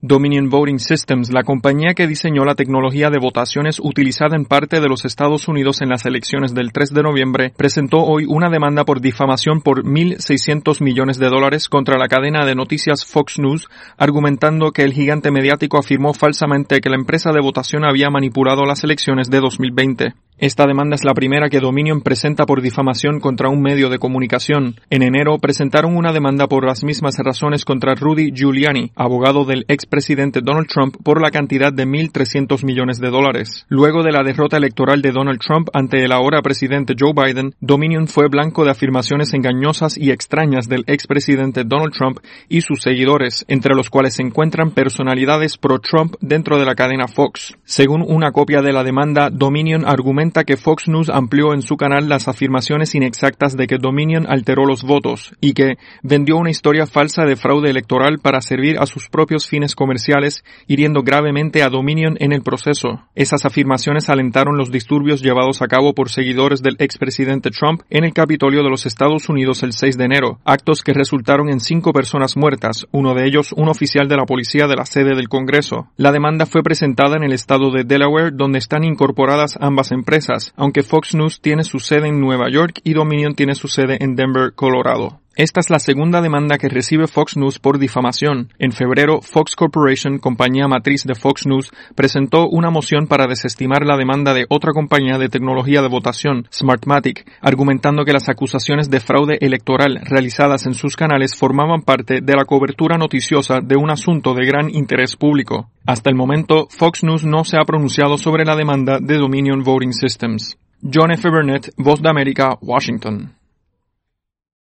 Dominion Voting Systems, la compañía que diseñó la tecnología de votaciones utilizada en parte de los Estados Unidos en las elecciones del 3 de noviembre, presentó hoy una demanda por difamación por $1.600 millones contra la cadena de noticias Fox News, argumentando que el gigante mediático afirmó falsamente que la empresa de votación había manipulado las elecciones de 2020. Esta demanda es la primera que Dominion presenta por difamación contra un medio de comunicación. En enero presentaron una demanda por las mismas razones contra Rudy Giuliani, abogado del expresidente Donald Trump, por la cantidad de $1.300 millones. Luego de la derrota electoral de Donald Trump ante el ahora presidente Joe Biden, Dominion fue blanco de afirmaciones engañosas y extrañas del expresidente Donald Trump y sus seguidores, entre los cuales se encuentran personalidades pro-Trump dentro de la cadena Fox. Según una copia de la demanda, Dominion argumenta que Fox News amplió en su canal las afirmaciones inexactas de que Dominion alteró los votos y que vendió una historia falsa de fraude electoral para servir a sus propios fines comerciales, hiriendo gravemente a Dominion en el proceso. Esas afirmaciones alentaron los disturbios llevados a cabo por seguidores del expresidente Trump en el Capitolio de los Estados Unidos el 6 de enero, actos que resultaron en 5 personas muertas, uno de ellos un oficial de la policía de la sede del Congreso. La demanda fue presentada en el estado de Delaware, donde están incorporadas ambas empresas, aunque Fox News tiene su sede en Nueva York y Dominion tiene su sede en Denver, Colorado. Esta es la segunda demanda que recibe Fox News por difamación. En febrero, Fox Corporation, compañía matriz de Fox News, presentó una moción para desestimar la demanda de otra compañía de tecnología de votación, Smartmatic, argumentando que las acusaciones de fraude electoral realizadas en sus canales formaban parte de la cobertura noticiosa de un asunto de gran interés público. Hasta el momento, Fox News no se ha pronunciado sobre la demanda de Dominion Voting Systems. John F. Burnett, Voz de América, Washington.